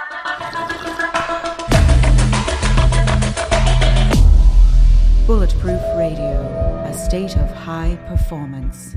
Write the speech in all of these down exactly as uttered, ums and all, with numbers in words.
Bulletproof Radio, a state of high performance.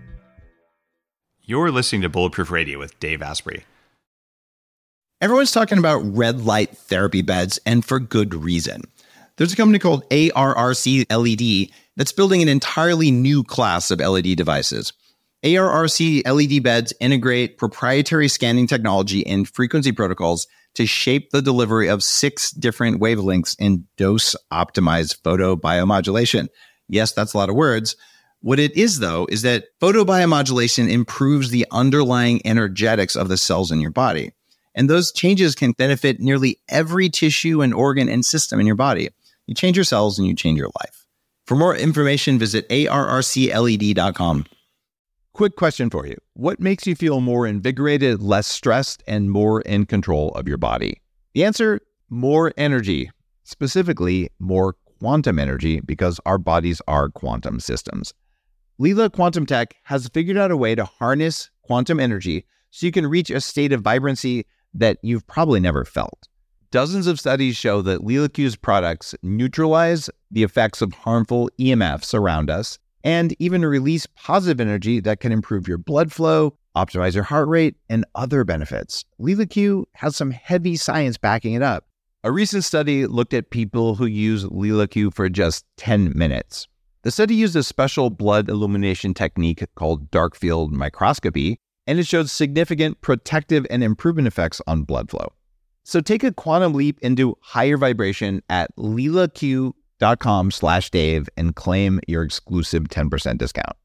You're listening to Bulletproof Radio with Dave Asprey. Everyone's talking about red light therapy beds, and for good reason. There's a company called A R R C L E D that's building an entirely new class of L E D devices. A R R C L E D beds integrate proprietary scanning technology and frequency protocols to shape the delivery of six different wavelengths in dose-optimized photobiomodulation. Yes, that's a lot of words. What it is, though, is that photobiomodulation improves the underlying energetics of the cells in your body. And those changes can benefit nearly every tissue and organ and system in your body. You change your cells and you change your life. For more information, visit A R R C L E D dot com. Quick question for you. What makes you feel more invigorated, less stressed, and more in control of your body? The answer, more energy. Specifically, more quantum energy, because our bodies are quantum systems. Leela Quantum Tech has figured out a way to harness quantum energy so you can reach a state of vibrancy that you've probably never felt. Dozens of studies show that LeelaQ's products neutralize the effects of harmful E M Fs around us, and even release positive energy that can improve your blood flow, optimize your heart rate, and other benefits. LeelaQ has some heavy science backing it up. A recent study looked at people who use LeelaQ for just ten minutes. The study used a special blood illumination technique called dark field microscopy, and it showed significant protective and improvement effects on blood flow. So take a quantum leap into higher vibration at leelaq dot com slash Dave and claim your exclusive ten percent discount.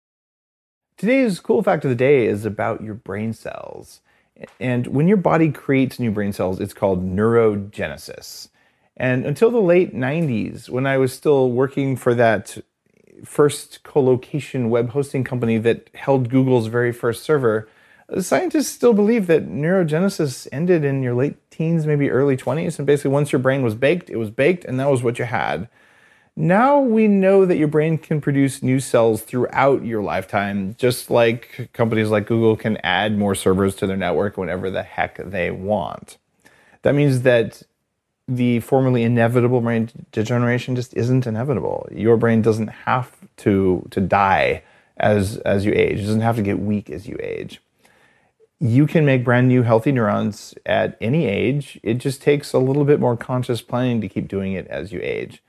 Today's cool fact of the day is about your brain cells. And when your body creates new brain cells, it's called neurogenesis. And until the late nineties, when I was still working for that first co-location web hosting company that held Google's very first server, scientists still believe that neurogenesis ended in your late teens, maybe early twenties. And basically, once your brain was baked, it was baked, and that was what you had. Now we know that your brain can produce new cells throughout your lifetime, just like companies like Google can add more servers to their network whenever the heck they want. That means that the formerly inevitable brain degeneration just isn't inevitable. Your brain doesn't have to, to die as, as you age. It doesn't have to get weak as you age. You can make brand new healthy neurons at any age. It just takes a little bit more conscious planning to keep doing it as you age.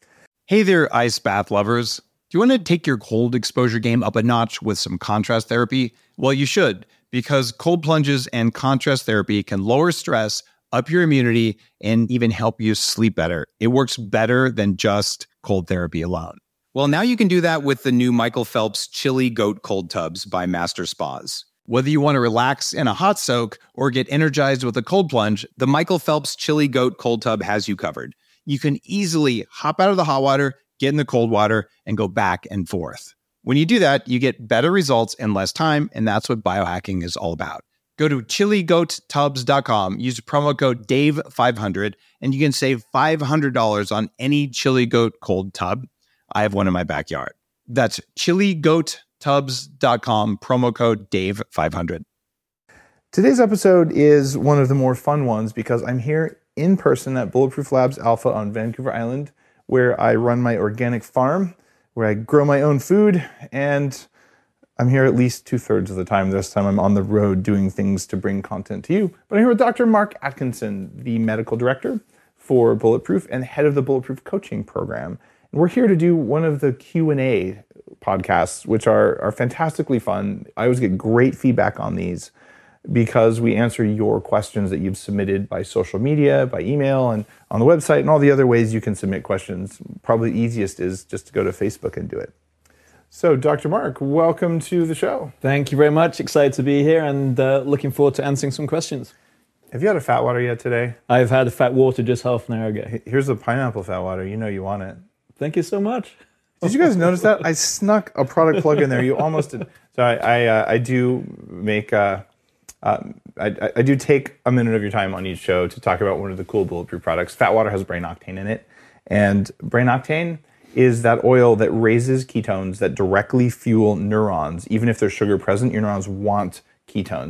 Hey there, ice bath lovers. Do you want to take your cold exposure game up a notch with some contrast therapy? Well, you should, because cold plunges and contrast therapy can lower stress, up your immunity, and even help you sleep better. It works better than just cold therapy alone. Well, now you can do that with the new Michael Phelps Chili Goat Cold Tubs by Master Spas. Whether you want to relax in a hot soak or get energized with a cold plunge, the Michael Phelps Chili Goat Cold Tub has you covered. You can easily hop out of the hot water, get in the cold water, and go back and forth. When you do that, you get better results in less time, and that's what biohacking is all about. Go to chili goat tubs dot com, use promo code Dave five hundred, and you can save five hundred dollars on any Chili Goat cold tub. I have one in my backyard. That's chili goat tubs dot com, promo code Dave five hundred. Today's episode is one of the more fun ones because I'm here in person at Bulletproof Labs Alpha on Vancouver Island, where I run my organic farm, where I grow my own food, and I'm here at least two-thirds of the time. This time I'm on the road doing things to bring content to you. But I'm here with Doctor Mark Atkinson, the medical director for Bulletproof and head of the Bulletproof coaching program. And we're here to do one of the Q and A podcasts, which are, are fantastically fun. I always get great feedback on these because we answer your questions that you've submitted by social media, by email, and on the website, and all the other ways you can submit questions. Probably the easiest is just to go to Facebook and do it. So, Doctor Mark, welcome to the show. Thank you very much. Excited to be here and uh, looking forward to answering some questions. Have you had a fat water yet today? I've had a fat water just half an hour ago. Here's the pineapple fat water. You know you want it. Thank you so much. Did you guys notice that? I snuck a product plug in there. You almost did. So I I, uh, I do make... Uh, Um, I, I do take a minute of your time on each show to talk about one of the cool Bulletproof products. Fat water has brain octane in it. And brain octane is that oil that raises ketones that directly fuel neurons. Even if there's sugar present, your neurons want ketones.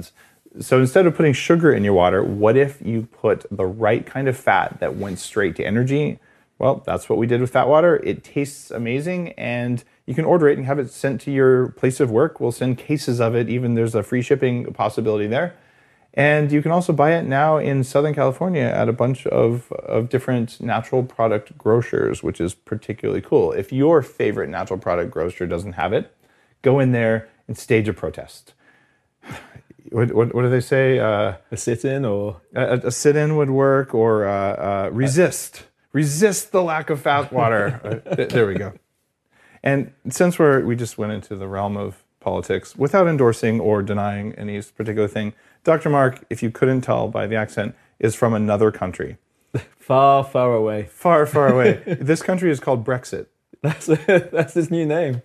So instead of putting sugar in your water, what if you put the right kind of fat that went straight to energy? Well, that's what we did with fat water. It tastes amazing, and you can order it and have it sent to your place of work. We'll send cases of it. Even there's a free shipping possibility there. And you can also buy it now in Southern California at a bunch of, of different natural product grocers, which is particularly cool. If your favorite natural product grocer doesn't have it, go in there and stage a protest. What, what, what do they say? Uh, A sit-in or? a, a sit-in would work, or uh, uh, resist. Resist the lack of fat water. uh, th- there we go. And since we're, we just went into the realm of politics, without endorsing or denying any particular thing, Doctor Mark, if you couldn't tell by the accent, is from another country. Far, far away. Far, far away. This country is called Brexit. That's that's his new name.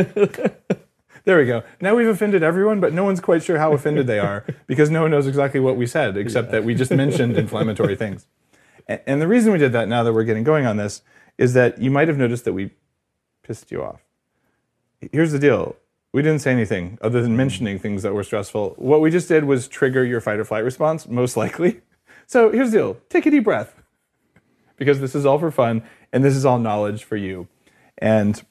There we go. Now we've offended everyone, but no one's quite sure how offended they are because no one knows exactly what we said, except yeah. that we just mentioned inflammatory things. And the reason we did that, now that we're getting going on this, is that you might have noticed that we pissed you off. Here's the deal. We didn't say anything other than mentioning things that were stressful. What we just did was trigger your fight or flight response, most likely. So here's the deal. Take a deep breath, because this is all for fun, and this is all knowledge for you. And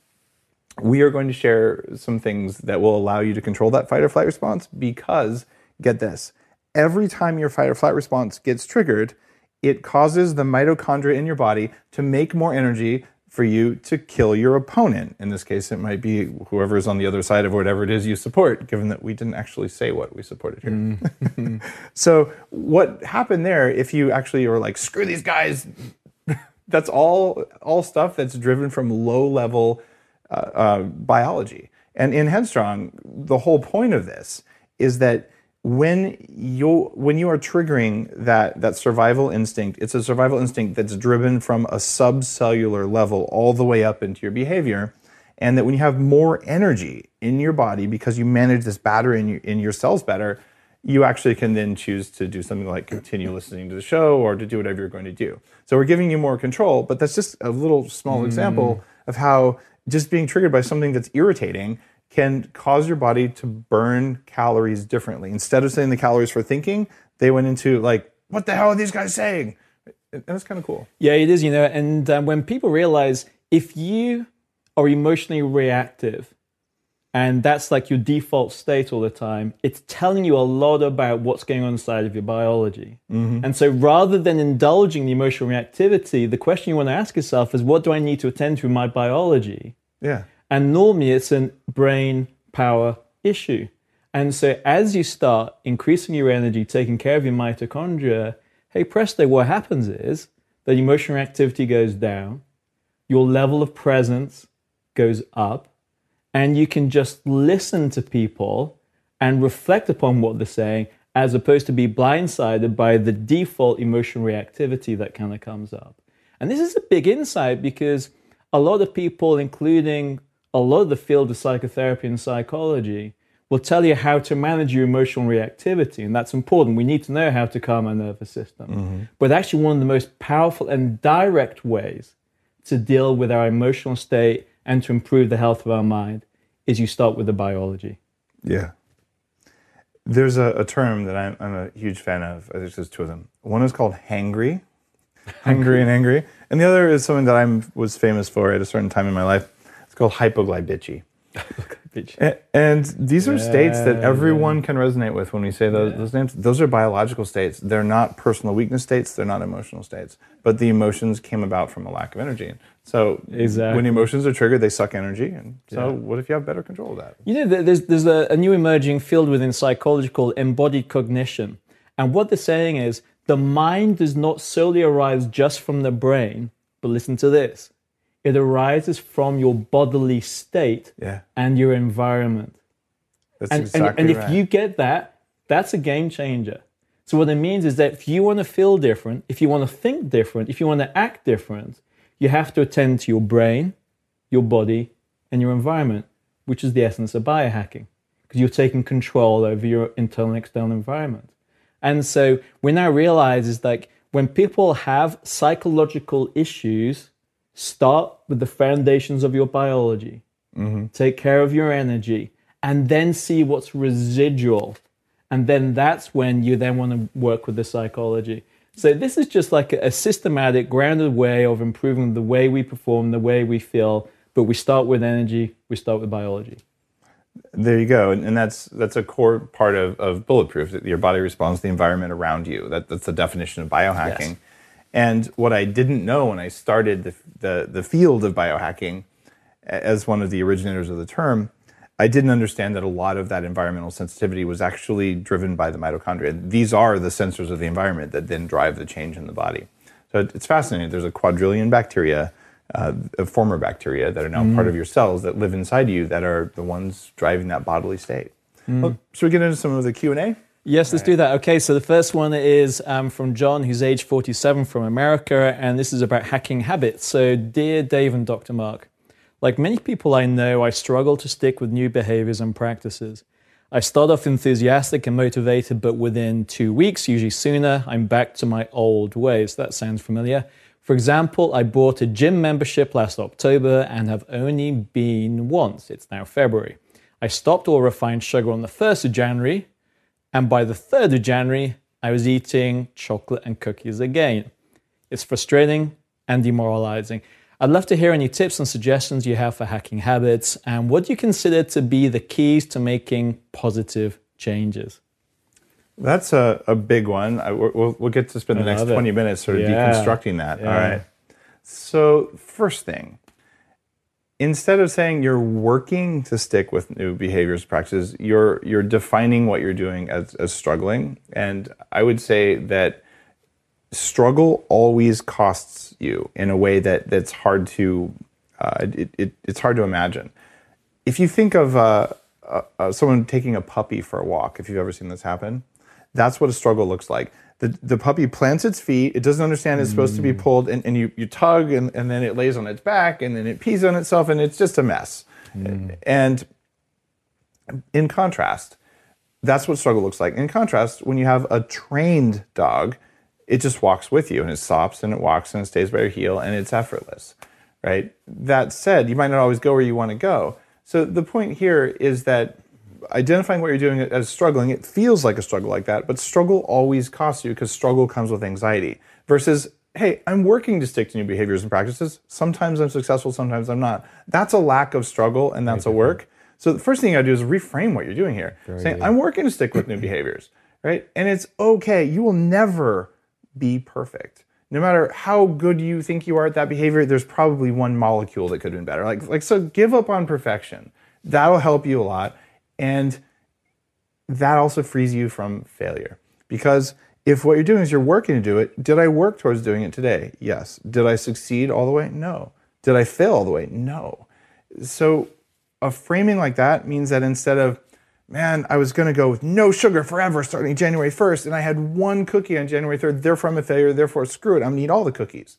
we are going to share some things that will allow you to control that fight or flight response, because, get this, every time your fight or flight response gets triggered, it causes the mitochondria in your body to make more energy for you to kill your opponent. In this case, it might be whoever is on the other side of whatever it is you support, given that we didn't actually say what we supported here. Mm-hmm. So what happened there, if you actually were like, screw these guys, that's all, all stuff that's driven from low-level uh, uh, biology. And in Headstrong, the whole point of this is that when you when you are triggering that that survival instinct, it's a survival instinct that's driven from a subcellular level all the way up into your behavior, and that when you have more energy in your body because you manage this battery in your, in your cells better, you actually can then choose to do something like continue listening to the show or to do whatever you're going to do. So we're giving you more control, but that's just a little small mm. example of how just being triggered by something that's irritating can cause your body to burn calories differently. Instead of saying the calories for thinking, they went into like, what the hell are these guys saying? And that's kind of cool. Yeah, it is, you know, and um, when people realize if you are emotionally reactive and that's like your default state all the time, it's telling you a lot about what's going on inside of your biology. Mm-hmm. And so rather than indulging the emotional reactivity, the question you want to ask yourself is, what do I need to attend to in my biology? Yeah. And normally it's a brain power issue. And so as you start increasing your energy, taking care of your mitochondria, hey presto, what happens is that emotional activity goes down, your level of presence goes up, and you can just listen to people and reflect upon what they're saying, as opposed to be blindsided by the default emotional reactivity that kind of comes up. And this is a big insight, because a lot of people, including a lot of the field of psychotherapy and psychology, will tell you how to manage your emotional reactivity, and that's important. We need to know how to calm our nervous system. Mm-hmm. But actually one of the most powerful and direct ways to deal with our emotional state and to improve the health of our mind is you start with the biology. Yeah. There's a, a term that I'm, I'm a huge fan of. There's just two of them. One is called hangry, hungry and angry. And the other is something that I was famous for at a certain time in my life. It's called hypoglybici. and, and these are yeah, states that everyone yeah. can resonate with when we say those, yeah. those names. Those are biological states. They're not personal weakness states. They're not emotional states. But the emotions came about from a lack of energy. So exactly. when emotions are triggered, they suck energy. And so yeah. what if you have better control of that? You know, there's, there's a, a new emerging field within psychology called embodied cognition. And what they're saying is the mind does not solely arise just from the brain, but listen to this. It arises from your bodily state yeah. and your environment. That's and, exactly and, and right. if you get that, that's a game changer. So what it means is that if you want to feel different, if you want to think different, if you want to act different, you have to attend to your brain, your body, and your environment, which is the essence of biohacking, because you're taking control over your internal and external environment. And so we now realize is like when people have psychological issues, start with the foundations of your biology, mm-hmm. take care of your energy, and then see what's residual. And then that's when you then want to work with the psychology. So this is just like a, a systematic, grounded way of improving the way we perform, the way we feel. But we start with energy, we start with biology. There you go. And, and that's that's a core part of, of Bulletproof, that your body responds to the environment around you. That, that's the definition of biohacking. Yes. And what I didn't know when I started the, the, the field of biohacking, as one of the originators of the term, I didn't understand that a lot of that environmental sensitivity was actually driven by the mitochondria. These are the sensors of the environment that then drive the change in the body. So it's fascinating. There's a quadrillion bacteria, uh, former bacteria that are now mm. part of your cells that live inside you that are the ones driving that bodily state. Mm. Well, should we get into some of the Q and A? Yes, let's do that. Okay, so the first one is um, from John, who's age forty-seven from America, and this is about hacking habits. So, dear Dave and Doctor Mark, like many people I know, I struggle to stick with new behaviors and practices. I start off enthusiastic and motivated, but within two weeks, usually sooner, I'm back to my old ways. That sounds familiar. For example, I bought a gym membership last October and have only been once. It's now February. I stopped all refined sugar on the first of January, and by the third of January, I was eating chocolate and cookies again. It's frustrating and demoralizing. I'd love to hear any tips and suggestions you have for hacking habits, and what do you consider to be the keys to making positive changes? That's a, a big one. I, we'll, we'll get to spend the next twenty minutes sort of yeah. deconstructing that. Yeah. All right. So first thing, instead of saying you're working to stick with new behaviors, practices, you're you're defining what you're doing as, as struggling. And I would say that struggle always costs you in a way that that's hard to uh, it, it, it's hard to imagine. If you think of uh, uh, uh, someone taking a puppy for a walk, if you've ever seen this happen, that's what a struggle looks like. The the puppy plants its feet, it doesn't understand it's supposed to be pulled, and, and you, you tug, and, and then it lays on its back, and then it pees on itself, and it's just a mess. Mm. And in contrast, that's what struggle looks like. In contrast, when you have a trained dog, it just walks with you, and it stops, and it walks, and it stays by your heel, and it's effortless, right? That said, you might not always go where you want to go. So the point here is that identifying what you're doing as struggling, it feels like a struggle like that, but struggle always costs you because struggle comes with anxiety. Versus, hey, I'm working to stick to new behaviors and practices. Sometimes I'm successful, sometimes I'm not. That's a lack of struggle, and that's a work. So the first thing you gotta do is reframe what you're doing here. Very Saying, good. I'm working to stick with new behaviors, right? And it's okay. You will never be perfect. No matter how good you think you are at that behavior, there's probably one molecule that could have been better. Like, like so give up on perfection. That'll help you a lot. And that also frees you from failure. Because if what you're doing is you're working to do it, did I work towards doing it today? Yes. Did I succeed all the way? No. Did I fail all the way? No. So a framing like that means that instead of, man, I was going to go with no sugar forever starting January first, and I had one cookie on January third, therefore I'm a failure, therefore screw it, I'm going to eat all the cookies.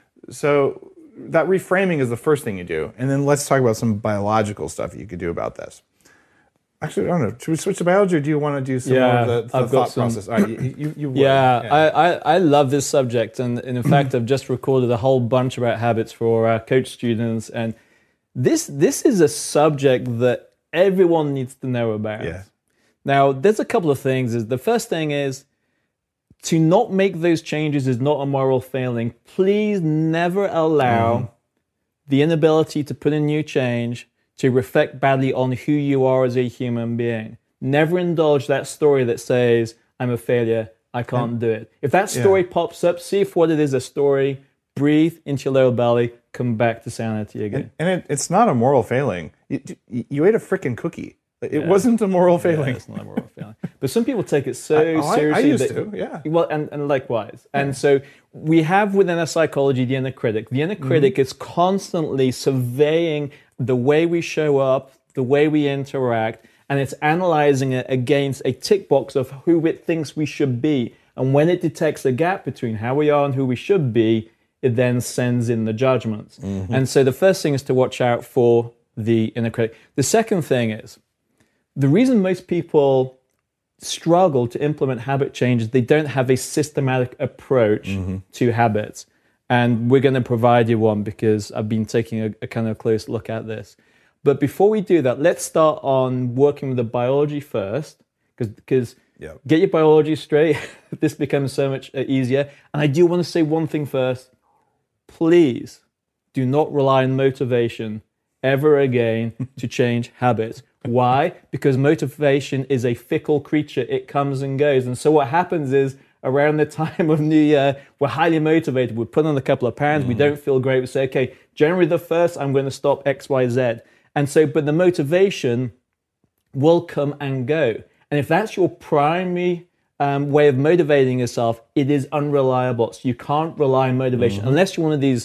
So that reframing is the first thing you do. And then let's talk about some biological stuff you could do about this. Actually, I don't know. Should we switch to biology, or do you want to do some yeah, more of the, the I've thought got some, process? All right, you, you, you yeah, yeah. I, I, I love this subject. And, and in fact, I've just recorded a whole bunch about habits for our coach students. And this this is a subject that everyone needs to know about. Yeah. Now, there's a couple of things. Is the first thing is to not make those changes is not a moral failing. Please never allow mm. the inability to put in new change to reflect badly on who you are as a human being. Never indulge that story that says, I'm a failure, I can't and, do it. If that story yeah. pops up, see if what it is a story, breathe into your lower belly, come back to sanity again. And, and it, it's not a moral failing. You, you ate a freaking cookie. It yeah. wasn't a moral failing. Yeah, it's not a moral failing. But some people take it so I, oh, seriously. I, I used that, to, yeah. Well, and, and likewise. Yeah. And so we have within our psychology the inner critic. The inner critic mm-hmm. is constantly surveying the way we show up, the way we interact, and it's analyzing it against a tick box of who it thinks we should be. And when it detects a gap between how we are and who we should be, it then sends in the judgments. Mm-hmm. And so the first thing is to watch out for the inner critic. The second thing is, the reason most people struggle to implement habit changes, they don't have a systematic approach mm-hmm. to habits. And we're going to provide you one because I've been taking a, a kind of close look at this. But before we do that, let's start on working with the biology first, because Yep. Get your biology straight. This becomes so much easier. And I do want to say one thing first. Please do not rely on motivation ever again to change habits. Why? Because motivation is a fickle creature. It comes and goes. And so what happens is, around the time of New Year, we're highly motivated. We put on a couple of pounds. Mm. We don't feel great. We say, okay, January the first, I'm going to stop X, Y, Z. And so, but the motivation will come and go. And if that's your primary um, way of motivating yourself, it is unreliable. So you can't rely on motivation mm-hmm. unless you're one of these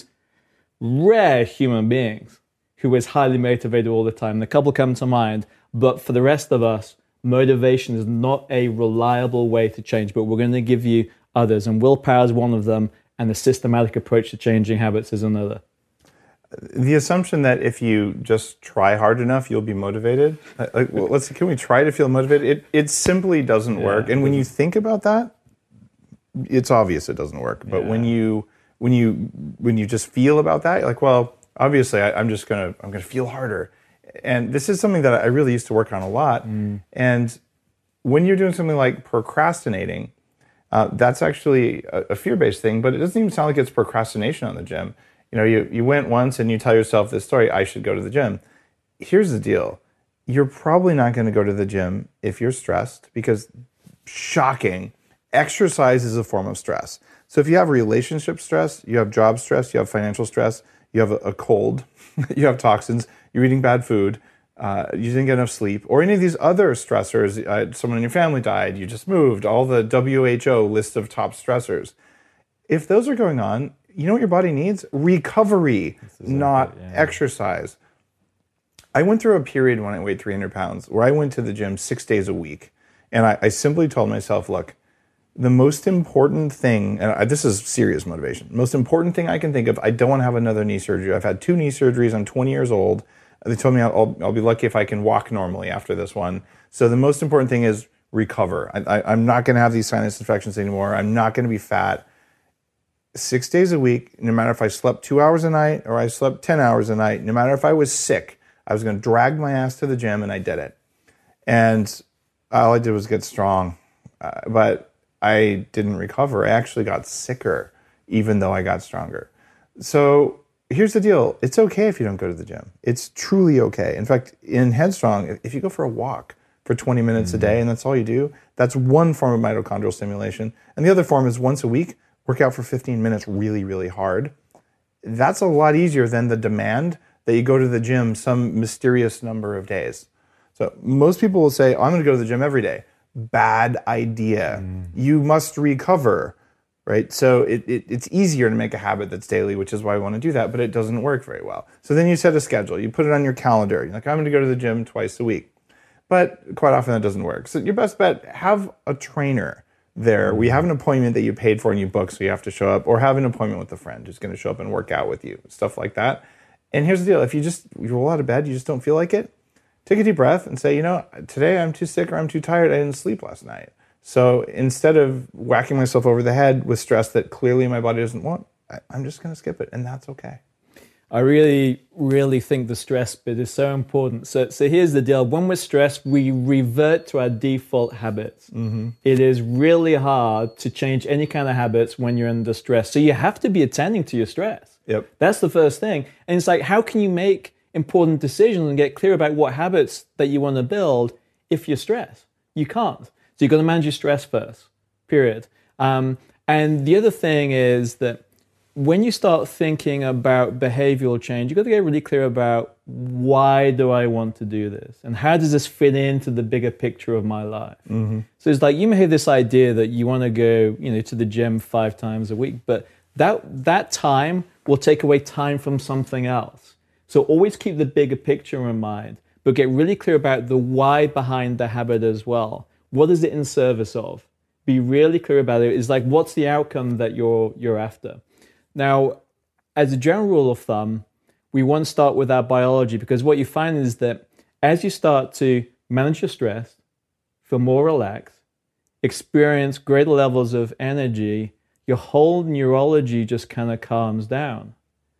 rare human beings who is highly motivated all the time. A couple come to mind, but for the rest of us, motivation is not a reliable way to change, but we're going to give you others, and willpower is one of them, and the systematic approach to changing habits is another. The assumption that if you just try hard enough, you'll be motivated. Like, well, let's can we try to feel motivated? It it simply doesn't yeah, work. And when you think about that, it's obvious it doesn't work. But yeah. when you when you when you just feel about that, you're like, well, obviously, I, I'm just gonna I'm gonna feel harder. And this is something that I really used to work on a lot. Mm. And when you're doing something like procrastinating, uh, that's actually a, a fear-based thing. But it doesn't even sound like it's procrastination on the gym. You know, you, you went once and you tell yourself this story, I should go to the gym. Here's the deal. You're probably not going to go to the gym if you're stressed because, shocking, exercise is a form of stress. So if you have relationship stress, you have job stress, you have financial stress, you have a, a cold, you have toxins, you're eating bad food, uh, you didn't get enough sleep, or any of these other stressors, uh, someone in your family died, you just moved, all the W H O list of top stressors. If those are going on, you know what your body needs? Recovery, exactly, not yeah. exercise. I went through a period when I weighed three hundred pounds where I went to the gym six days a week. And I, I simply told myself, look, the most important thing, and I, this is serious motivation, most important thing I can think of, I don't want to have another knee surgery. I've had two knee surgeries. I'm twenty years old. They told me I'll, I'll be lucky if I can walk normally after this one. So the most important thing is recover. I, I, I'm not going to have these sinus infections anymore. I'm not going to be fat. Six days a week, no matter if I slept two hours a night or I slept ten hours a night, no matter if I was sick, I was going to drag my ass to the gym, and I did it. And all I did was get strong. Uh, but I didn't recover. I actually got sicker, even though I got stronger. So here's the deal. It's okay if you don't go to the gym. It's truly okay. In fact, in Headstrong, if you go for a walk for twenty minutes mm-hmm. a day, and that's all you do, that's one form of mitochondrial stimulation. And the other form is once a week, work out for fifteen minutes really, really hard. That's a lot easier than the demand that you go to the gym some mysterious number of days. So most people will say, oh, I'm going to go to the gym every day. Bad idea. Mm. You must recover, right? So it, it, it's easier to make a habit that's daily, which is why I want to do that, but it doesn't work very well. So then you set a schedule. You put it on your calendar. You're like, I'm going to go to the gym twice a week. But quite often that doesn't work. So your best bet, have a trainer there. We have an appointment that you paid for and you booked, so you have to show up, or have an appointment with a friend who's going to show up and work out with you, stuff like that. And here's the deal. If you just you roll out of bed, you just don't feel like it, take a deep breath and say, you know, today I'm too sick or I'm too tired. I didn't sleep last night. So instead of whacking myself over the head with stress that clearly my body doesn't want, I, I'm just going to skip it, and that's okay. I really, really think the stress bit is so important. So, so here's the deal. When we're stressed, we revert to our default habits. Mm-hmm. It is really hard to change any kind of habits when you're under stress. So you have to be attending to your stress. Yep. That's the first thing. And it's like, how can you make important decisions and get clear about what habits that you want to build if you're stressed? You can't. So you've got to manage your stress first, period. Um, and the other thing is that when you start thinking about behavioral change, you've got to get really clear about, why do I want to do this? And how does this fit into the bigger picture of my life? Mm-hmm. So it's like, you may have this idea that you want to go, you know, to the gym five times a week, but that that time will take away time from something else. So always keep the bigger picture in mind, but get really clear about the why behind the habit as well. What is it in service of? Be really clear about it. It's like, what's the outcome that you're you're after? Now, as a general rule of thumb, we want to start with our biology, because what you find is that as you start to manage your stress, feel more relaxed, experience greater levels of energy, your whole neurology just kind of calms down.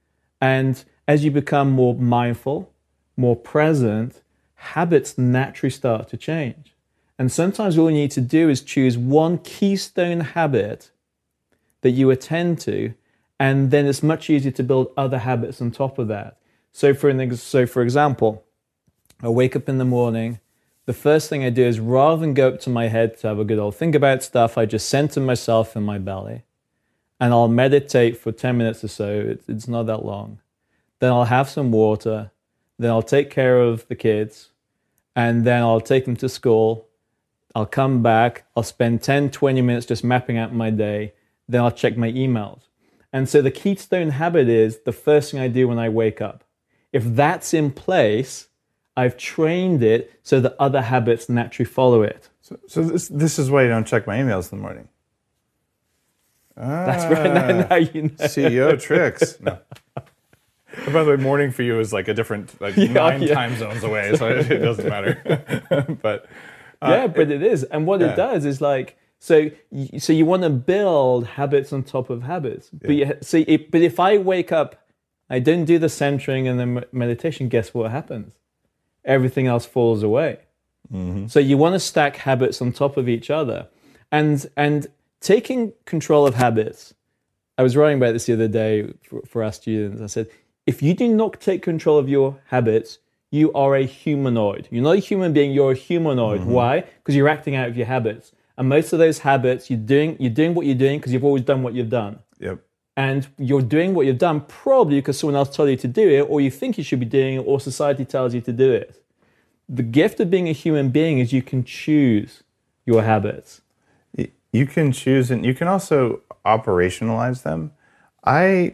And as you become more mindful, more present, habits naturally start to change. And sometimes all you need to do is choose one keystone habit that you attend to, and then it's much easier to build other habits on top of that. So for an ex- so for example, I wake up in the morning. The first thing I do is, rather than go up to my head to have a good old think about stuff, I just center myself in my belly. And I'll meditate for ten minutes or so. It's, it's not that long. Then I'll have some water. Then I'll take care of the kids. And then I'll take them to school. I'll come back. I'll spend ten, twenty minutes just mapping out my day. Then I'll check my emails. And so the keystone habit is the first thing I do when I wake up. If that's in place, I've trained it so that other habits naturally follow it. So, so this this is why you don't check my emails in the morning. Ah, That's right. Now, now you know. C E O tricks. No. And by the way, morning for you is like a different, like Yeah, nine yeah. time zones away, so it, it doesn't matter. but uh, yeah, but it is. And what yeah. it does is like, so you, so you want to build habits on top of habits. But you, see, it, but if I wake up, I don't do the centering and the meditation, guess what happens? Everything else falls away. Mm-hmm. So you want to stack habits on top of each other. And and taking control of habits, I was writing about this the other day for, for our students. I said, if you do not take control of your habits, you are a humanoid. You're not a human being, you're a humanoid. Mm-hmm. Why? Because you're acting out of your habits. And most of those habits, you're doing you're doing what you're doing because you've always done what you've done. Yep. And you're doing what you've done probably because someone else told you to do it, or you think you should be doing it, or society tells you to do it. The gift of being a human being is you can choose your habits. You can choose, and you can also operationalize them. I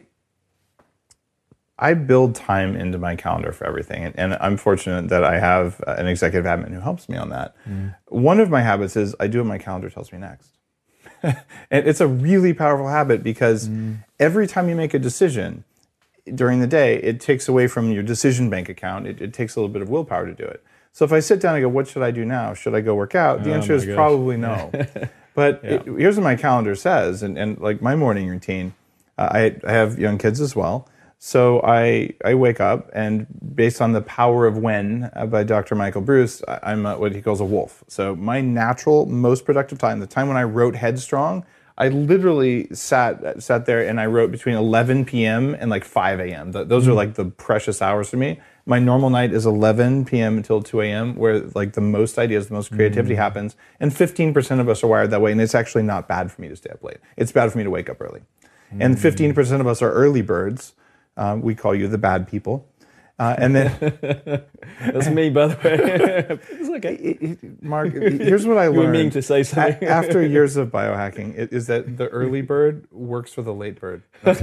I build time into my calendar for everything, and, and I'm fortunate that I have an executive admin who helps me on that. Mm. One of my habits is I do what my calendar tells me next. And it's a really powerful habit because mm. every time you make a decision during the day, it takes away from your decision bank account. It, it takes a little bit of willpower to do it. So if I sit down and go, what should I do now? Should I go work out? The oh answer is gosh. probably no. But yeah. it, here's what my calendar says, and, and like my morning routine, uh, I, I have young kids as well. So I I wake up, and based on The Power of When uh, by Doctor Michael Bruce, I, I'm a, what he calls a wolf. So my natural, most productive time, the time when I wrote Headstrong, I literally sat sat there and I wrote between eleven p.m. and like five a.m. Th- those mm. are like the precious hours for me. My normal night is eleven p.m. until two a.m. where like the most ideas, the most creativity mm. happens. And fifteen percent of us are wired that way, and it's actually not bad for me to stay up late. It's bad for me to wake up early. Mm. And fifteen percent of us are early birds. Um, we call you the bad people. Uh, and then that's me, by the way. It's okay. It, it, Mark, here's what I learned. You were meaning to say something. A- after years of biohacking, it, is that the early bird works for the late bird. That's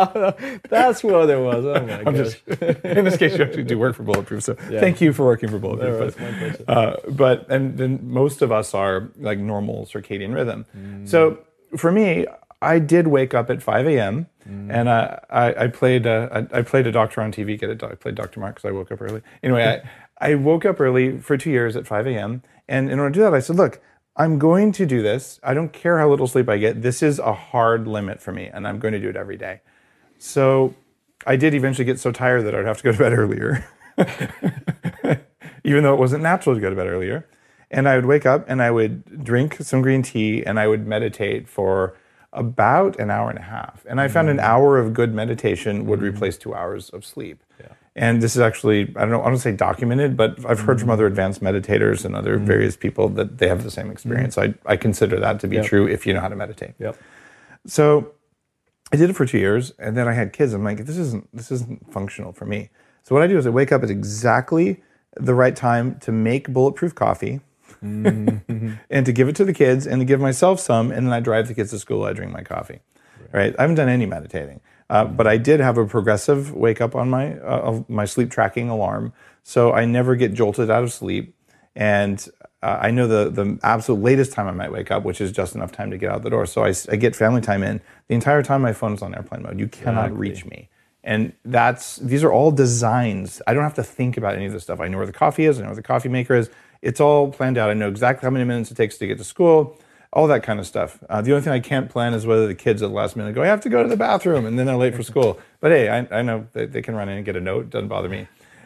what it was. Oh my gosh. Just, in this case, you actually do work for Bulletproof. So yeah. Thank you for working for Bulletproof. No, but, uh, but and then most of us are like normal circadian rhythm. Mm. So for me, I did wake up at five a.m. Mm. and uh, I, I played uh, I, I played a doctor on T V. Get it? I played Doctor Mark because I woke up early. Anyway, I, I woke up early for two years at five a.m. And in order to do that, I said, look, I'm going to do this. I don't care how little sleep I get. This is a hard limit for me, and I'm going to do it every day. So I did eventually get so tired that I'd have to go to bed earlier, even though it wasn't natural to go to bed earlier. And I would wake up and I would drink some green tea and I would meditate for about an hour and a half. And I found an hour of good meditation would replace two hours of sleep. Yeah. And this is actually, I don't know, I don't say documented, but I've heard from other advanced meditators and other various people that they have the same experience. I, I consider that to be yep. true if you know how to meditate. Yep. So I did it for two years, and then I had kids. I'm like, this isn't this isn't functional for me. So what I do is I wake up at exactly the right time to make bulletproof coffee, mm-hmm. and to give it to the kids, and to give myself some, and then I drive the kids to school. I drink my coffee. Right? right? I haven't done any meditating, uh, mm-hmm. but I did have a progressive wake up on my uh, my sleep tracking alarm, so I never get jolted out of sleep, and uh, I know the the absolute latest time I might wake up, which is just enough time to get out the door. So I, I get family time in. The entire time my phone is on airplane mode. You cannot exactly. reach me. And that's these are all designs. I don't have to think about any of this stuff. I know where the coffee is. I know where the coffee maker is. It's all planned out. I know exactly how many minutes it takes to get to school, all that kind of stuff. Uh, the only thing I can't plan is whether the kids at the last minute go, I have to go to the bathroom, and then they're late for school. But hey, I, I know they, they can run in and get a note. It doesn't bother me.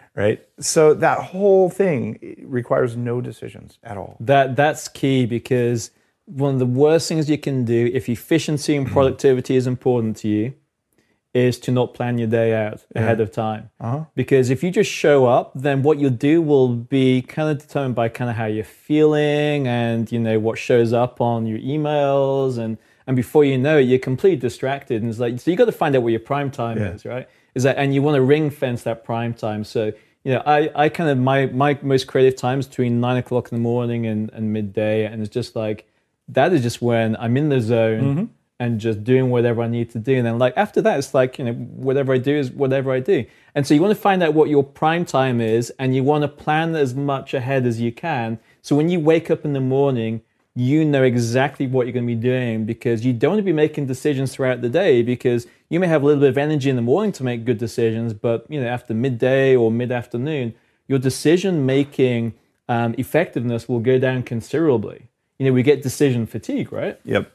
right? So that whole thing requires no decisions at all. That that's key, because one of the worst things you can do if efficiency and productivity is important to you is to not plan your day out ahead yeah. of time. Uh-huh. Because if you just show up, then what you'll do will be kind of determined by kind of how you're feeling and, you know, what shows up on your emails. And, and before you know it, you're completely distracted. And it's like, so you got to find out what your prime time yeah. is, right? Is that, and you want to ring fence that prime time. So, you know, I, I kind of, my, my most creative times between nine o'clock in the morning and, and midday. And it's just like, that is just when I'm in the zone. Mm-hmm. And just doing whatever I need to do. And then like after that, it's like, you know, whatever I do is whatever I do. And so you want to find out what your prime time is, and you want to plan as much ahead as you can. So when you wake up in the morning, you know exactly what you're going to be doing, because you don't want to be making decisions throughout the day, because you may have a little bit of energy in the morning to make good decisions, but you know, after midday or mid-afternoon, your decision-making um, effectiveness will go down considerably. You know, we get decision fatigue, right? Yep.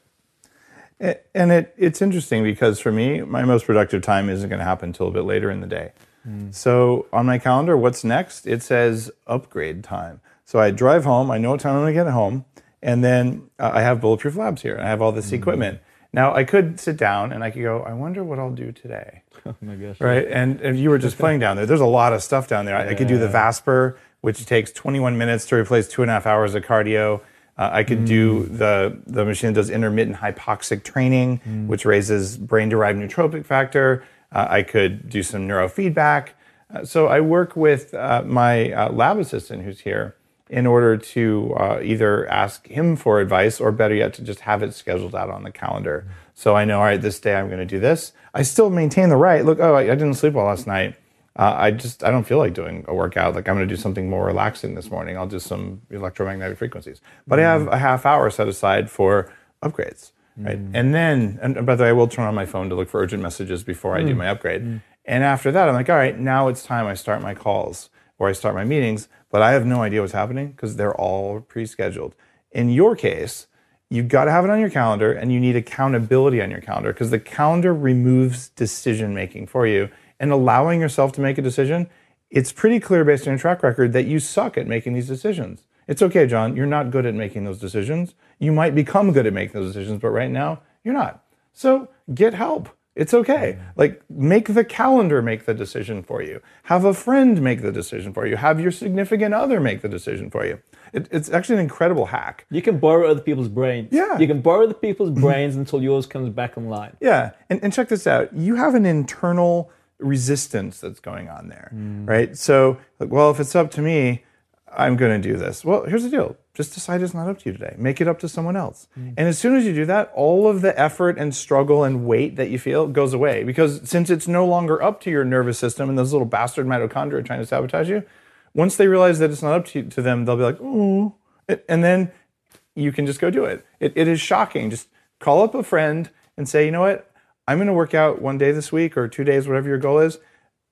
And it it's interesting because for me, my most productive time isn't going to happen until a bit later in the day. Mm. So on my calendar, what's next? It says upgrade time. So I drive home. I know what time I'm going to get home. And then uh, I have Bulletproof Labs here. And I have all this mm. equipment. Now, I could sit down and I could go, I wonder what I'll do today. Oh my gosh. Right? And if you were just playing down there, there's a lot of stuff down there. I, yeah. I could do the Vasper, which takes twenty-one minutes to replace two and a half hours of cardio. Uh, I could mm. do the the machine that does intermittent hypoxic training, mm. which raises brain-derived nootropic factor. Uh, I could do some neurofeedback. Uh, so I work with uh, my uh, lab assistant who's here in order to uh, either ask him for advice or better yet, to just have it scheduled out on the calendar. Mm. So I know, all right, this day I'm going to do this. I still maintain the right. Look, oh, I, I didn't sleep well last night. Uh, I just, I don't feel like doing a workout. Like I'm going to do something more relaxing this morning. I'll do some electromagnetic frequencies. But mm. I have a half hour set aside for upgrades, right? Mm. And then, and by the way, I will turn on my phone to look for urgent messages before I mm. do my upgrade. Mm. And after that, I'm like, all right, now it's time I start my calls or I start my meetings, but I have no idea what's happening because they're all pre-scheduled. In your case, you've got to have it on your calendar, and you need accountability on your calendar, because the calendar removes decision-making for you. And allowing yourself to make a decision, it's pretty clear based on your track record that you suck at making these decisions. It's okay, John, you're not good at making those decisions. You might become good at making those decisions, but right now, you're not. So get help. It's okay. Like, make the calendar make the decision for you. Have a friend make the decision for you. Have your significant other make the decision for you. It, it's actually an incredible hack. You can borrow other people's brains. Yeah. You can borrow other people's brains until yours comes back online. Yeah, and, and check this out. You have an internal resistance that's going on there, mm. right? So, well, if it's up to me, I'm going to do this. Well, here's the deal. Just decide it's not up to you today. Make it up to someone else. Mm. And as soon as you do that, all of the effort and struggle and weight that you feel goes away, because since it's no longer up to your nervous system and those little bastard mitochondria trying to sabotage you, once they realize that it's not up to, you, to them, they'll be like, ooh, and then you can just go do it. it. It is shocking. Just call up a friend and say, you know what? I'm going to work out one day this week or two days, whatever your goal is.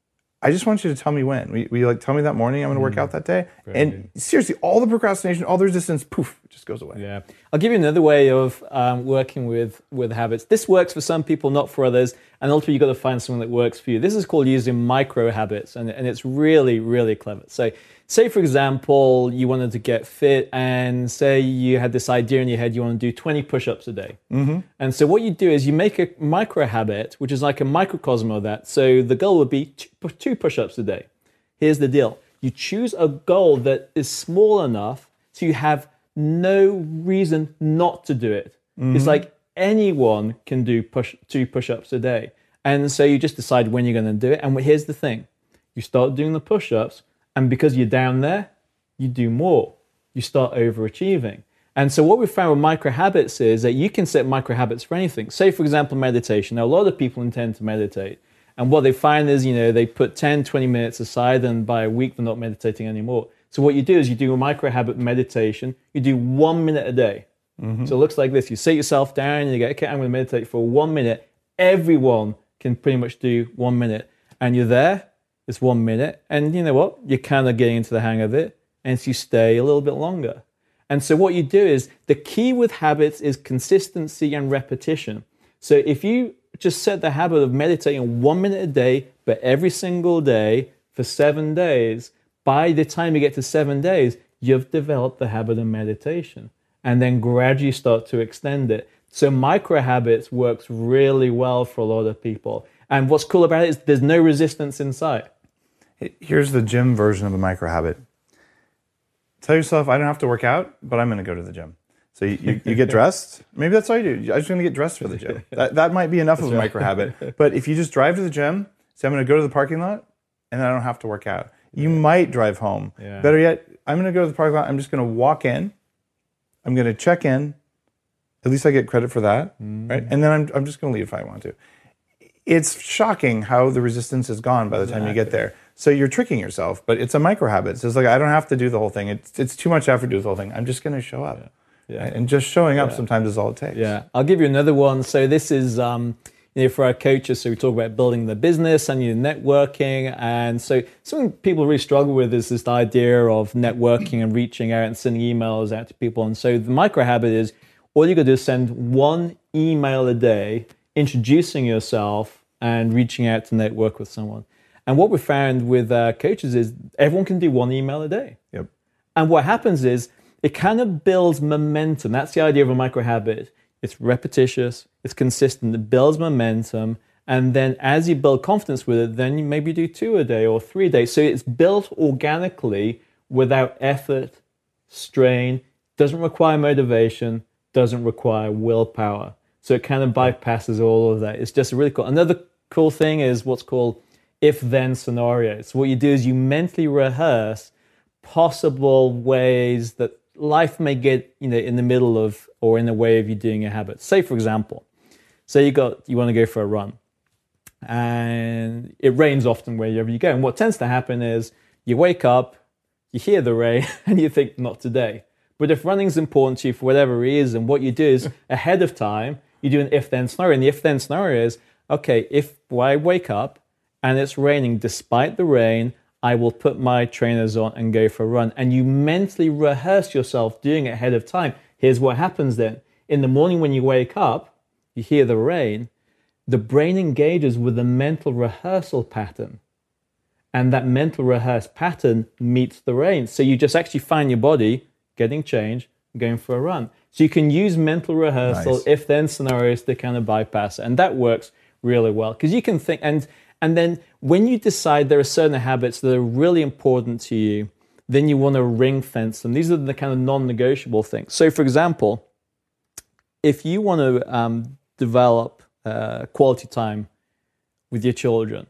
I just want you to tell me when. We, we like tell me that morning I'm going to work mm. out that day. Very and good. Seriously, all the procrastination, all the resistance, poof, it just goes away. Yeah. I'll give you another way of um, working with, with habits. This works for some people, not for others. And ultimately, you've got to find something that works for you. This is called using micro habits. And, and it's really, really clever. So say, for example, you wanted to get fit, and say you had this idea in your head, you want to do twenty push-ups a day. Mm-hmm. And so what you do is you make a micro habit, which is like a microcosm of that. So the goal would be two push-ups a day. Here's the deal. You choose a goal that is small enough so you have no reason not to do it. Mm-hmm. It's like anyone can do push two push-ups a day. And so you just decide when you're going to do it. And here's the thing. You start doing the push-ups, and because you're down there, you do more. You start overachieving. And so what we found with micro habits is that you can set micro habits for anything. Say, for example, meditation. Now, a lot of people intend to meditate. And what they find is, you know, they put ten, twenty minutes aside, and by a week, they're not meditating anymore. So what you do is you do a micro habit meditation. You do one minute a day. Mm-hmm. So it looks like this. You sit yourself down and you go, okay, I'm going to meditate for one minute. Everyone can pretty much do one minute. And you're there. It's one minute. And you know what? You're kind of getting into the hang of it. And so you stay a little bit longer. And so what you do is, the key with habits is consistency and repetition. So if you just set the habit of meditating one minute a day, but every single day for seven days, by the time you get to seven days, you've developed the habit of meditation, and then gradually start to extend it. So micro habits works really well for a lot of people. And what's cool about it is there's no resistance in sight. Here's the gym version of a micro habit. Tell yourself, I don't have to work out, but I'm going to go to the gym. So you, you, you get dressed. Maybe that's all you do. I'm just going to get dressed for the gym. That, that might be enough that's of a right. micro habit. But if you just drive to the gym, say I'm going to go to the parking lot, and then I don't have to work out. You yeah. might drive home. Yeah. Better yet, I'm going to go to the parking lot. I'm just going to walk in. I'm going to check in. At least I get credit for that, mm. right? And then I'm I'm just going to leave if I want to. It's shocking how the resistance is gone by the exactly. time you get there. So you're tricking yourself, but it's a micro habit. So it's like, I don't have to do the whole thing. It's it's too much effort to do the whole thing. I'm just going to show up. Yeah. Yeah. And just showing up yeah. sometimes is all it takes. Yeah. I'll give you another one. So this is um, you know, for our coaches. So we talk about building the business and your networking. And so something people really struggle with is this idea of networking and reaching out and sending emails out to people. And so the micro habit is all you got to do is send one email a day introducing yourself and reaching out to network with someone. And what we found with uh, coaches is everyone can do one email a day. Yep. And what happens is it kind of builds momentum. That's the idea of a micro habit. It's repetitious, it's consistent, it builds momentum. And then as you build confidence with it, then you maybe do two a day or three a day. So it's built organically without effort, strain, doesn't require motivation, doesn't require willpower. So it kind of bypasses all of that. It's just really cool. Another cool thing is what's called if-then scenarios. So what you do is you mentally rehearse possible ways that life may get, you know, in the middle of or in the way of you doing a habit. Say, for example, say you got you want to go for a run, and it rains often wherever you go. And what tends to happen is you wake up, you hear the rain, and you think, not today. But if running's important to you for whatever reason, what you do is ahead of time, you do an if-then scenario. And the if-then scenario is, okay, if I wake up and it's raining, despite the rain, I will put my trainers on and go for a run. And you mentally rehearse yourself doing it ahead of time. Here's what happens then. In the morning when you wake up, you hear the rain, the brain engages with the mental rehearsal pattern. And that mental rehearsed pattern meets the rain. So you just actually find your body getting changed, going for a run. So you can use mental rehearsal, nice. if-then scenarios to kind of bypass it. And that works really well. Because you can think, and and then when you decide there are certain habits that are really important to you, then you want to ring fence them. These are the kind of non-negotiable things. So for example, if you want to um, develop uh, quality time with your children,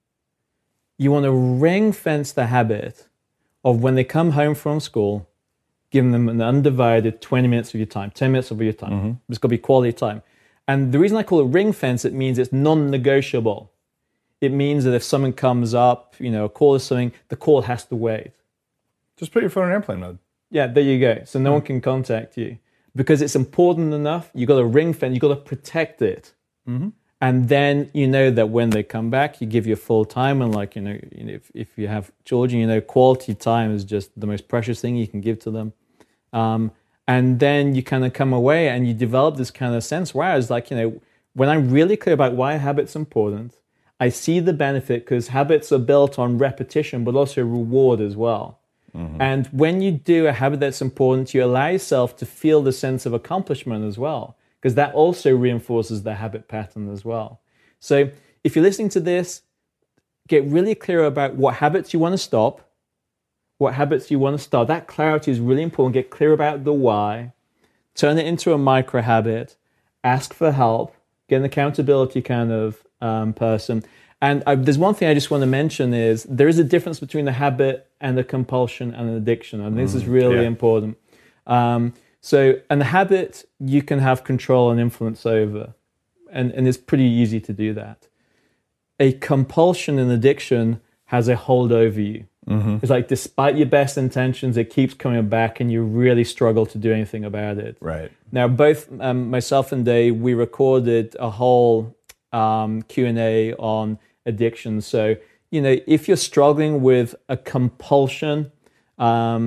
you want to ring fence the habit of when they come home from school, giving them an undivided twenty minutes of your time, ten minutes of your time. Mm-hmm. It's got to be quality time. And the reason I call it ring fence, it means it's non-negotiable. It means that if someone comes up, you know, a call or something, the call has to wait. Just put your phone in airplane mode. Yeah, there you go. So no mm-hmm. one can contact you. Because it's important enough, you've got to ring fence, you've got to protect it. Mm-hmm. And then you know that when they come back, you give your full time. And like, you know, you know if, if you have children, you know, quality time is just the most precious thing you can give to them. Um, and then you kind of come away and you develop this kind of sense where it's like, you know, when I'm really clear about why a habit's important, I see the benefit because habits are built on repetition, but also reward as well. Mm-hmm. And when you do a habit that's important, you allow yourself to feel the sense of accomplishment as well, because that also reinforces the habit pattern as well. So if you're listening to this, get really clear about what habits you want to stop, what habits you want to start. That clarity is really important. Get clear about the why, turn it into a micro habit, ask for help, get an accountability kind of um, person. And I, there's one thing I just want to mention is there is a difference between a habit and a compulsion and an addiction. And this mm, is really yeah. important. Um, so, and the habit you can have control and influence over. And, and it's pretty easy to do that. A compulsion and addiction has a hold over you. Mm-hmm. It's like despite your best intentions, it keeps coming back and you really struggle to do anything about it. Right. Now, both um, myself and Dave, we recorded a whole um, Q and A on addiction. So, you know, if you're struggling with a compulsion, um,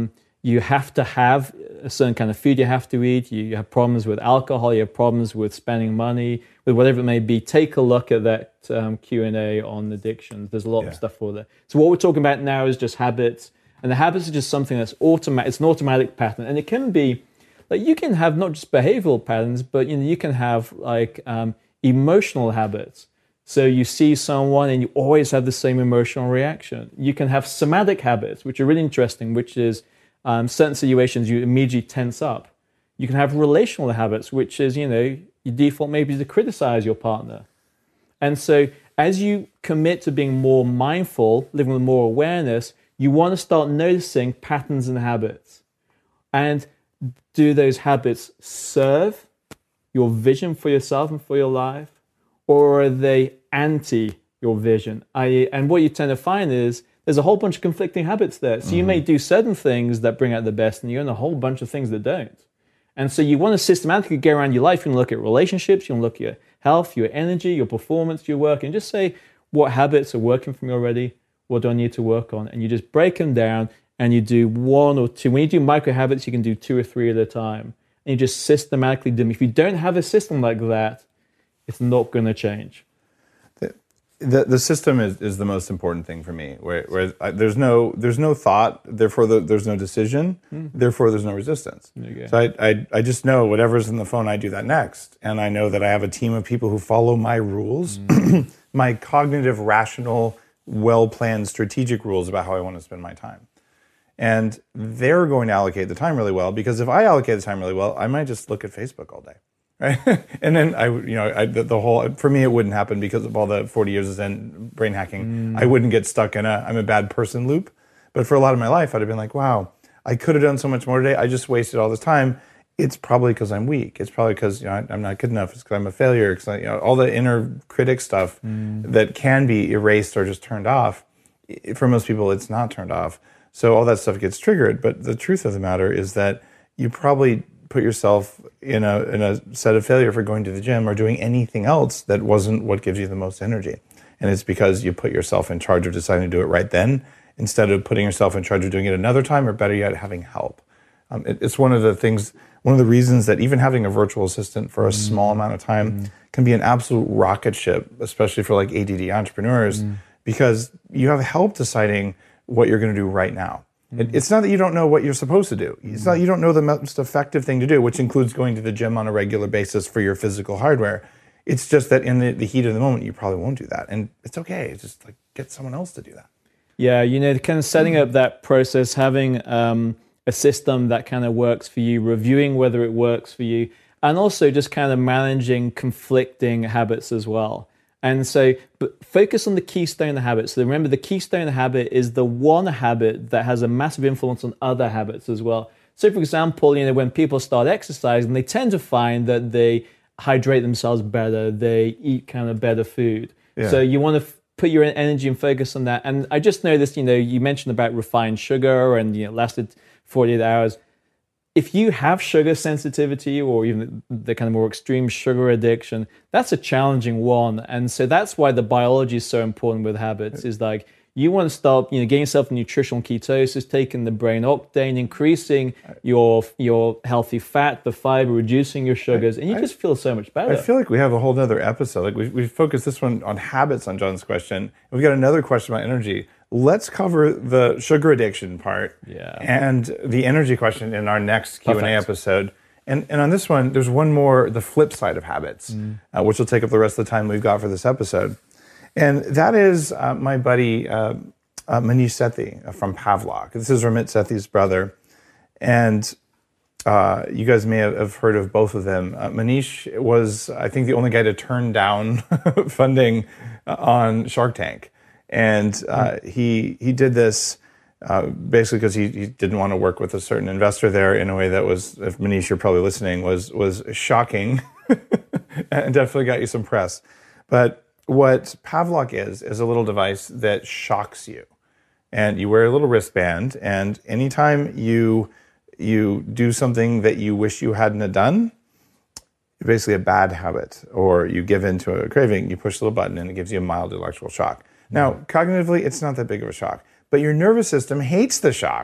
you have to have a certain kind of food you have to eat, you have problems with alcohol, you have problems with spending money, with whatever it may be, take a look at that um, Q and A on addictions. There's a lot yeah. of stuff for there. So what we're talking about now is just habits, and the habits are just something that's automatic. It's an automatic pattern, and it can be, like, you can have not just behavioral patterns, but you know, you can have like um, emotional habits. So you see someone and you always have the same emotional reaction. You can have somatic habits, which are really interesting, which is um, certain situations you immediately tense up. You can have relational habits, which is, you know, your default maybe to criticize your partner. And so as you commit to being more mindful, living with more awareness, you want to start noticing patterns and habits. And do those habits serve your vision for yourself and for your life? Or are they anti your vision? I, and what you tend to find is there's a whole bunch of conflicting habits there. So mm-hmm. you may do certain things that bring out the best, and you own a whole bunch of things that don't. And so you want to systematically go around your life. You can look at relationships, you can look at your health, your energy, your performance, your work, and just say, what habits are working for me already? What do I need to work on? And you just break them down, and you do one or two. When you do micro habits, you can do two or three at a time. And you just systematically do them. If you don't have a system like that, it's not going to change. The, the the system is, is the most important thing for me. Where where I, there's no there's no thought, therefore the, there's no decision, mm. therefore there's no resistance. So I, I I just know whatever's in the phone, I do that next, and I know that I have a team of people who follow my rules, mm. my cognitive, rational, well-planned, strategic rules about how I want to spend my time. And they're going to allocate the time really well, because if I allocate the time really well, I might just look at Facebook all day. Right? And then I, you know, I, the, the whole, for me, it wouldn't happen because of all the forty years of Zen brain hacking. Mm. I wouldn't get stuck in a, I'm a bad person loop. But for a lot of my life, I'd have been like, wow, I could have done so much more today. I just wasted all this time. It's probably because I'm weak. It's probably because, you know, I, I'm not good enough. It's because I'm a failure. Because, you know, all the inner critic stuff mm. that can be erased or just turned off. For most people, it's not turned off. So all that stuff gets triggered. But the truth of the matter is that you probably put yourself in a in a set of failure for going to the gym or doing anything else that wasn't what gives you the most energy. And it's because you put yourself in charge of deciding to do it right then, instead of putting yourself in charge of doing it another time, or better yet, having help. Um, it, it's one of the things, one of the reasons that even having a virtual assistant for a mm. small amount of time mm. can be an absolute rocket ship, especially for like A D D entrepreneurs, mm. because you have help deciding what you're going to do right now. It, it's not that you don't know what you're supposed to do. It's not that you don't know the most effective thing to do, which includes going to the gym on a regular basis for your physical hardware. It's just that in the, the heat of the moment, you probably won't do that. And it's okay. It's just like, get someone else to do that. Yeah, you know, kind of setting up that process, having um, a system that kind of works for you, reviewing whether it works for you, and also just kind of managing conflicting habits as well. And so, but focus on the keystone habit. So remember, the keystone habit is the one habit that has a massive influence on other habits as well. So for example, you know, when people start exercising, they tend to find that they hydrate themselves better, they eat kind of better food. Yeah. So you want to f- put your energy and focus on that. And I just noticed, you know, you mentioned about refined sugar and, you know, lasted forty-eight hours. If you have sugar sensitivity, or even the kind of more extreme sugar addiction, that's a challenging one. And so that's why the biology is so important with habits, is like, you want to start, you know, getting yourself nutritional ketosis, taking the brain octane, increasing your your healthy fat, the fiber, reducing your sugars, and you I, just feel so much better. I feel like we have a whole other episode. Like we we focused this one on habits on John's question. We've got another question about energy. Let's cover the sugar addiction part yeah. and the energy question in our next Q and A episode. And and on this one, there's one more, the flip side of habits, mm. uh, which will take up the rest of the time we've got for this episode. And that is uh, my buddy uh, uh, Manish Sethi from Pavlok. This is Ramit Sethi's brother. And uh, you guys may have heard of both of them. Uh, Manish was, I think, the only guy to turn down funding on Shark Tank. And uh, he he did this uh, basically because he, he didn't want to work with a certain investor there in a way that was, if Manish, you're probably listening, was was shocking and definitely got you some press. But what Pavlok is, is a little device that shocks you. And you wear a little wristband, and anytime you you do something that you wish you hadn't have done, basically a bad habit, or you give in to a craving, you push the little button and it gives you a mild electrical shock. Now, cognitively, it's not that big of a shock, but your nervous system hates the shock.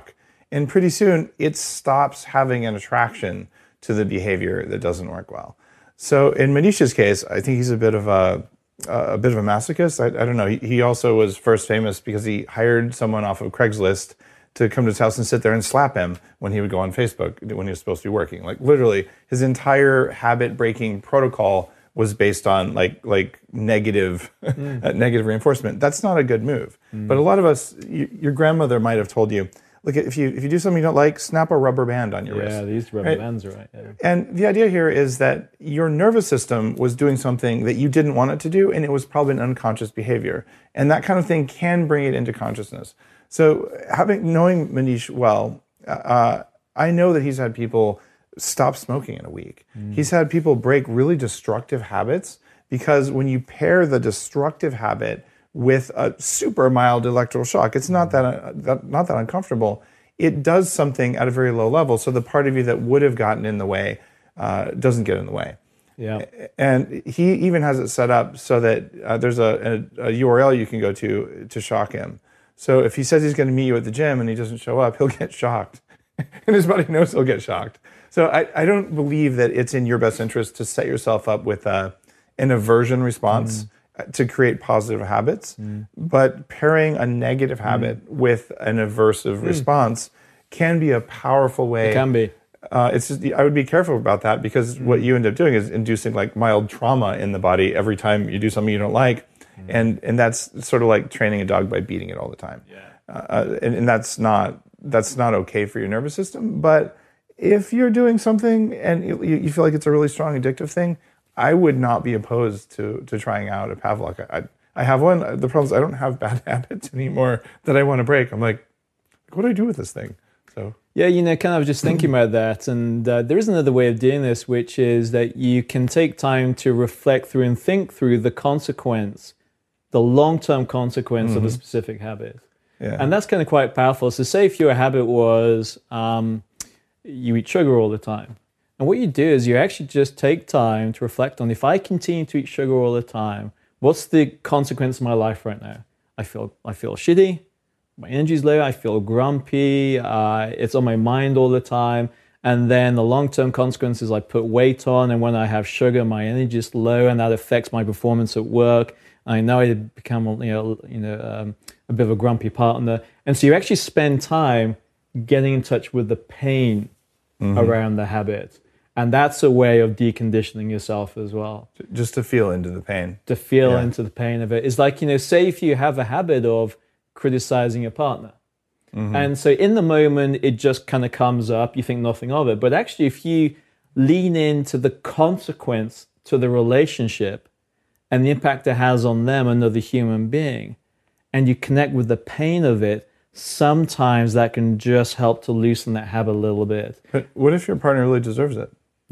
And pretty soon, it stops having an attraction to the behavior that doesn't work well. So in Manish's case, I think he's a bit of a a bit of a masochist. I, I don't know. He, he also was first famous because he hired someone off of Craigslist to come to his house and sit there and slap him when he would go on Facebook when he was supposed to be working. Like literally, his entire habit-breaking protocol was based on like like negative mm. negative reinforcement. That's not a good move. Mm. But a lot of us, you, your grandmother might have told you, look, if you if you do something you don't like, snap a rubber band on your yeah, wrist. Yeah, these rubber right? bands are right. Yeah. And the idea here is that your nervous system was doing something that you didn't want it to do, and it was probably an unconscious behavior. And that kind of thing can bring it into consciousness. So having knowing Manish well, uh, I know that he's had people stop smoking in a week. Mm. He's had people break really destructive habits because when you pair the destructive habit with a super mild electrical shock, it's not that, uh, that not that uncomfortable. It does something at a very low level, so the part of you that would have gotten in the way uh, doesn't get in the way. Yeah. And he even has it set up so that uh, there's a, a, a U R L you can go to to shock him. So if he says he's going to meet you at the gym and he doesn't show up, he'll get shocked. And his body knows he'll get shocked. So I, I don't believe that it's in your best interest to set yourself up with a, an aversion response mm. to create positive habits. Mm. But pairing a negative habit mm. with an aversive mm. response can be a powerful way. It can be. Uh, it's just, I would be careful about that because mm. what you end up doing is inducing like mild trauma in the body every time you do something you don't like. Mm. And and that's sort of like training a dog by beating it all the time. Yeah. Uh, and, and that's not that's not okay for your nervous system. But if you're doing something and you, you feel like it's a really strong addictive thing, I would not be opposed to to trying out a Pavlok. I, I have one. The problem is I don't have bad habits anymore that I want to break. I'm like, what do I do with this thing? So yeah, you know, kind of just thinking about that. And uh, there is another way of doing this, which is that you can take time to reflect through and think through the consequence, the long-term consequence mm-hmm. of a specific habit. Yeah. And that's kind of quite powerful. So say if your habit was um, you eat sugar all the time. And what you do is you actually just take time to reflect on, if I continue to eat sugar all the time, what's the consequence of my life right now? I feel I feel shitty. My energy's low. I feel grumpy. Uh, it's on my mind all the time. And then the long-term consequence is I put weight on, and when I have sugar, my energy's low, and that affects my performance at work. I know I become, you know, you know, um, a bit of a grumpy partner. And so you actually spend time getting in touch with the pain mm-hmm. around the habit. And that's a way of deconditioning yourself as well. Just to feel into the pain. To feel yeah. into the pain of it. It's like, you know, say if you have a habit of criticizing your partner. Mm-hmm. And so in the moment, it just kind of comes up, you think nothing of it. But actually, if you lean into the consequence to the relationship and the impact it has on them, another human being, and you connect with the pain of it, sometimes that can just help to loosen that habit a little bit. But what if your partner really deserves it?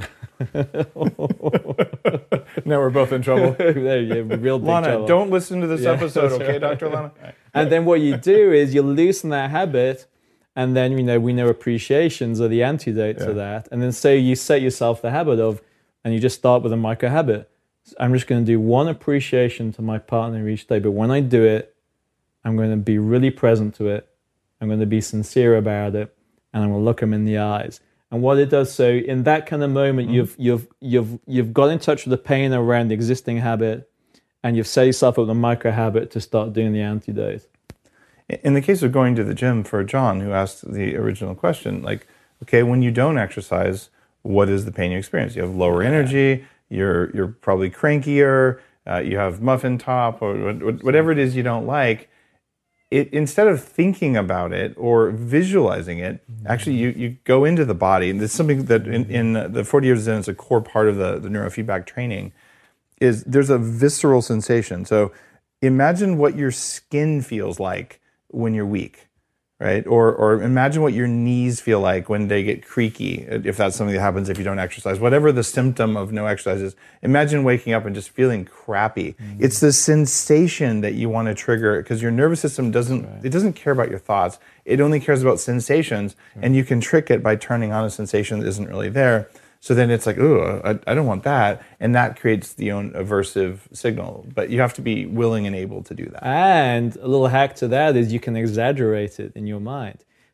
Now we're both in trouble. There you go, real big Lana, trouble. don't listen to this yeah, episode, okay, right. Doctor Lana? And then what you do is you loosen that habit, and then you know we know appreciations are the antidote yeah. to that. And then say you set yourself the habit of, and you just start with a micro habit. I'm just going to do one appreciation to my partner each day, but when I do it, I'm going to be really present to it. I'm going to be sincere about it, and I'm going to look them in the eyes. And what it does, so in that kind of moment, mm-hmm. you've you've you've you've got in touch with the pain around the existing habit, and you've set yourself up the micro habit to start doing the antidote. In the case of going to the gym, for John, who asked the original question, like, okay, when you don't exercise, what is the pain you experience? You have lower energy. You're you're probably crankier. Uh, you have muffin top, or whatever it is you don't like. It, instead of thinking about it or visualizing it, actually you, you go into the body. And this is something that in, in the forty years Zen is a core part of the, the neurofeedback training, is there's a visceral sensation. So imagine what your skin feels like when you're weak, right? Or or imagine what your knees feel like when they get creaky, if that's something that happens if you don't exercise. Whatever the symptom of no exercise is, imagine waking up and just feeling crappy. Mm-hmm. It's the sensation that you want to trigger, because your nervous system doesn't, right. it doesn't care about your thoughts. It only cares about sensations, right. and you can trick it by turning on a sensation that isn't really there. So then it's like, oh, I, I don't want that. And that creates the own aversive signal. But you have to be willing and able to do that. And a little hack to that is you can exaggerate it in your mind.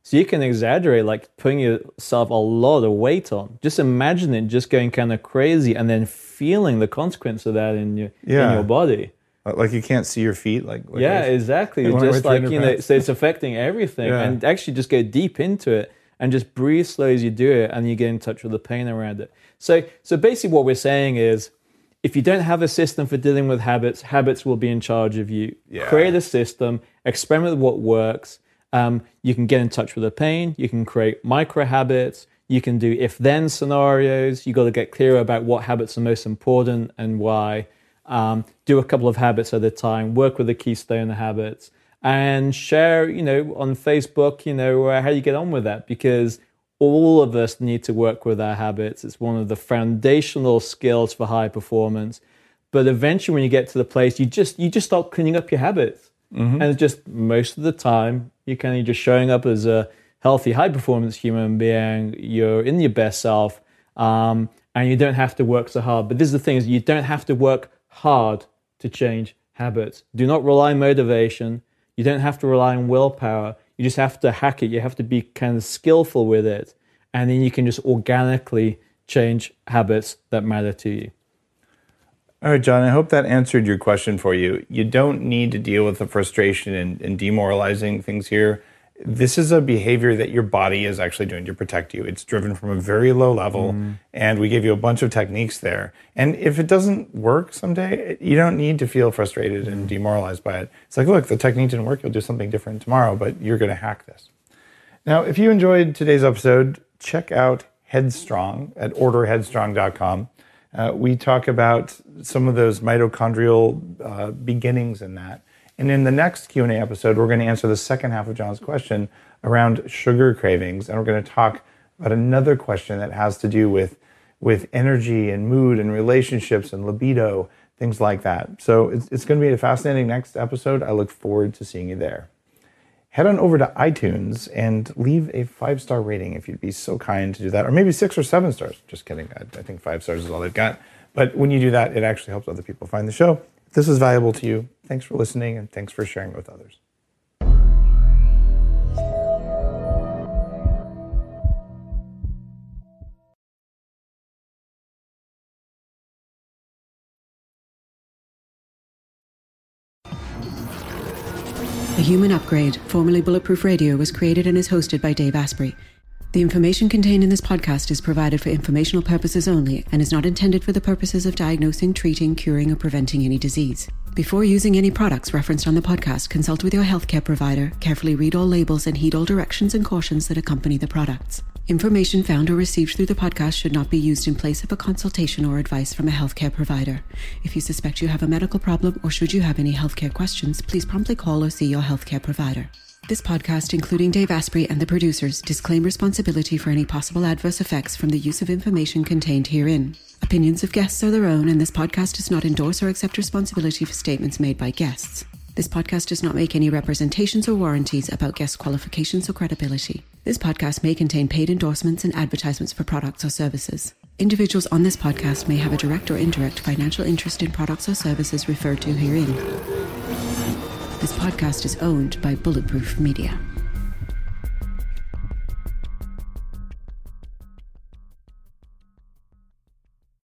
So you can exaggerate, like putting yourself a lot of weight on. Just imagine it just going kind of crazy and then feeling the consequence of that in your Yeah. in your body. Like you can't see your feet. Like, like yeah, I- exactly. when I weigh Just like, three you hundred know, pounds. so it's affecting everything. Yeah. And actually just go deep into it and just breathe slowly as you do it, and you get in touch with the pain around it. So, so basically what we're saying is, if you don't have a system for dealing with habits, habits will be in charge of you. Yeah. Create a system, experiment with what works. Um, you can get in touch with the pain. You can create micro habits. You can do if-then scenarios. You got to get clear about what habits are most important and why. Um, do a couple of habits at a time. Work with the keystone habits, and share, you know, on Facebook, you know, uh, how you get on with that, because all of us need to work with our habits. It's one of the foundational skills for high performance. But eventually, when you get to the place, you just you just start cleaning up your habits, mm-hmm. and it's just most of the time you're kind of just showing up as a healthy, high performance human being. You're in your best self, um, and you don't have to work so hard. But this is the thing: is you don't have to work hard to change habits. Do not rely on motivation. You don't have to rely on willpower. You just have to hack it. You have to be kind of skillful with it. And then you can just organically change habits that matter to you. All right, John, I hope that answered your question for you. You don't need to deal with the frustration and, and demoralizing things here. This is a behavior that your body is actually doing to protect you. It's driven from a very low level, mm. and we gave you a bunch of techniques there. And if it doesn't work someday, you don't need to feel frustrated and demoralized by it. It's like, look, the technique didn't work. You'll do something different tomorrow, but you're going to hack this. Now, if you enjoyed today's episode, check out Headstrong at order headstrong dot com. Uh, we talk about some of those mitochondrial uh, beginnings in that. And in the next Q and A episode, we're going to answer the second half of John's question around sugar cravings. And we're going to talk about another question that has to do with, with energy and mood and relationships and libido, things like that. So it's, it's going to be a fascinating next episode. I look forward to seeing you there. Head on over to iTunes and leave a five-star rating if you'd be so kind to do that. Or maybe six or seven stars. Just kidding. I, I think five stars is all they've got. But when you do that, it actually helps other people find the show. If this is valuable to you, thanks for listening and thanks for sharing it with others. The Human Upgrade, formerly Bulletproof Radio, was created and is hosted by Dave Asprey. The information contained in this podcast is provided for informational purposes only and is not intended for the purposes of diagnosing, treating, curing, or preventing any disease. Before using any products referenced on the podcast, consult with your healthcare provider, carefully read all labels, and heed all directions and cautions that accompany the products. Information found or received through the podcast should not be used in place of a consultation or advice from a healthcare provider. If you suspect you have a medical problem or should you have any healthcare questions, please promptly call or see your healthcare provider. This podcast, including Dave Asprey and the producers, disclaim responsibility for any possible adverse effects from the use of information contained herein. Opinions of guests are their own, and this podcast does not endorse or accept responsibility for statements made by guests. This podcast does not make any representations or warranties about guest qualifications or credibility. This podcast may contain paid endorsements and advertisements for products or services. Individuals on this podcast may have a direct or indirect financial interest in products or services referred to herein. This podcast is owned by Bulletproof Media.